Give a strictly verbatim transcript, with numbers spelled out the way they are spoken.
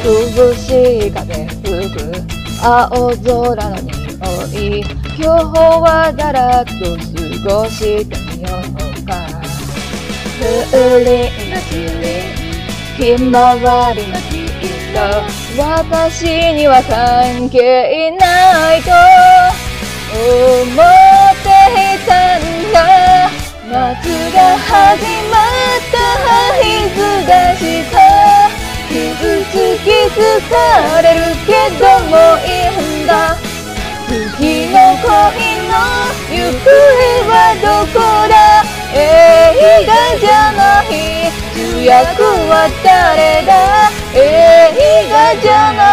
涼しい風吹く青空の匂い、今日はだらっと過ごしてみようか。風鈴が散りひまわりのきっと私には関係ないと思っていたんだ。夏が始まった合図がした。傷つき疲れるけどもいいんだ。次の恋の行方はどこだ。映画じゃない主役は誰だ。映画じゃない